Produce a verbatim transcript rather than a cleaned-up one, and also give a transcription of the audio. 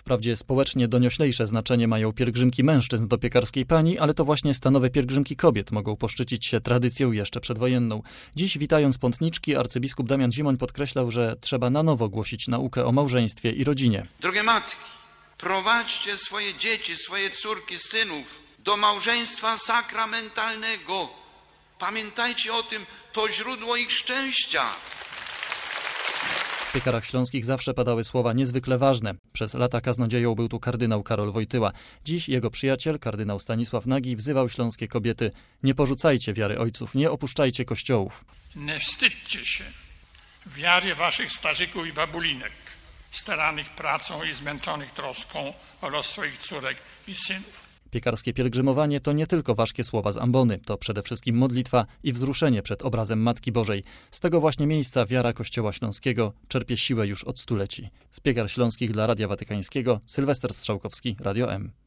Wprawdzie społecznie donioślejsze znaczenie mają pielgrzymki mężczyzn do Piekarskiej Pani, ale to właśnie stanowe pielgrzymki kobiet mogą poszczycić się tradycją jeszcze przedwojenną. Dziś, witając pątniczki, arcybiskup Damian Zimoń podkreślał, że trzeba na nowo głosić naukę o małżeństwie i rodzinie. Drogie matki, prowadźcie swoje dzieci, swoje córki, synów do małżeństwa sakramentalnego. Pamiętajcie o tym, to źródło ich szczęścia. W Piekarach Śląskich zawsze padały słowa niezwykle ważne. Przez lata kaznodzieją był tu kardynał Karol Wojtyła. Dziś jego przyjaciel, kardynał Stanisław Nagi, wzywał śląskie kobiety: nie porzucajcie wiary ojców, nie opuszczajcie kościołów. Nie wstydźcie się wiary waszych starzyków i babulinek, staranych pracą i zmęczonych troską o los swoich córek i synów. Piekarskie pielgrzymowanie to nie tylko ważkie słowa z ambony, to przede wszystkim modlitwa i wzruszenie przed obrazem Matki Bożej. Z tego właśnie miejsca wiara Kościoła Śląskiego czerpie siłę już od stuleci. Z Piekar Śląskich dla Radia Watykańskiego Sylwester Strzałkowski, Radio M.